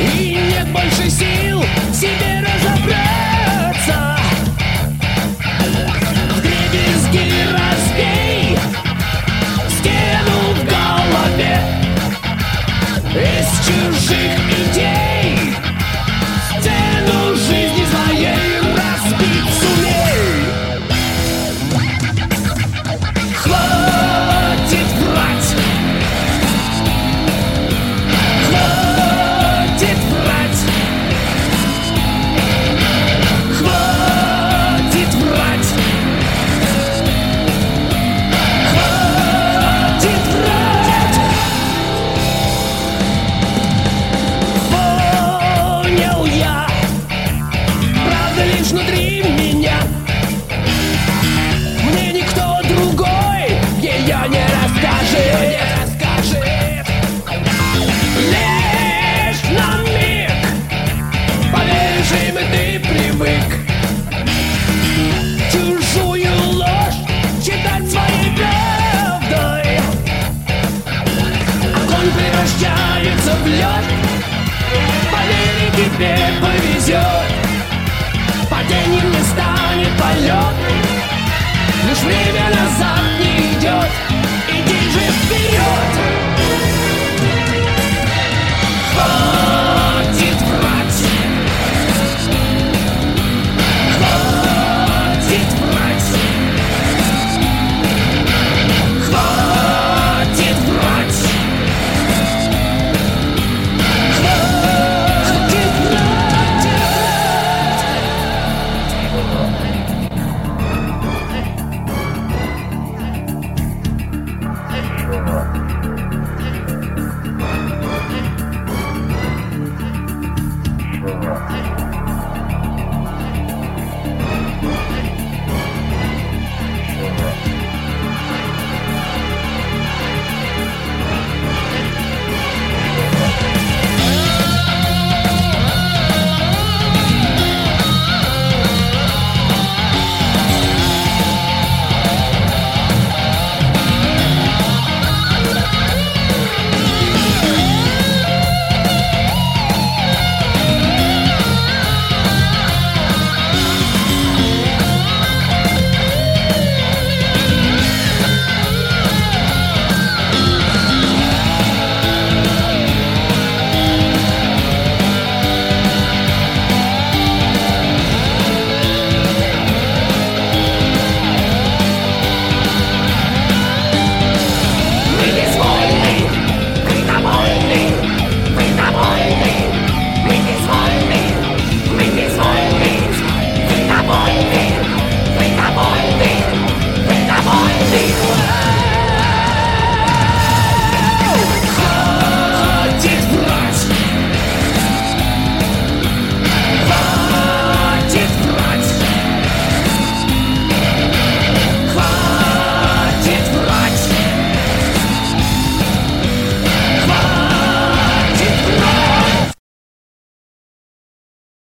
И нет больше сил в себе разобраться. Вдребезги разбей стену в голове из чужих идей. Стену жизни своей разбить сумей. Хватит врать. Хватит врать. Хватит врать. Хватит врать. Понял я, правда лишь внутри меня. Мне никто другой ее не расскажет. Лишь на миг поверишь им, и ты привык чужую ложь считать своей правдой. Огонь превращается в лед. Поверь, и тебе повезет. Падением не станет полет. Лишь время назад не идет. Иди же вперед. Хватит врать. Хватит врать. Хватит врать. Хватит врать.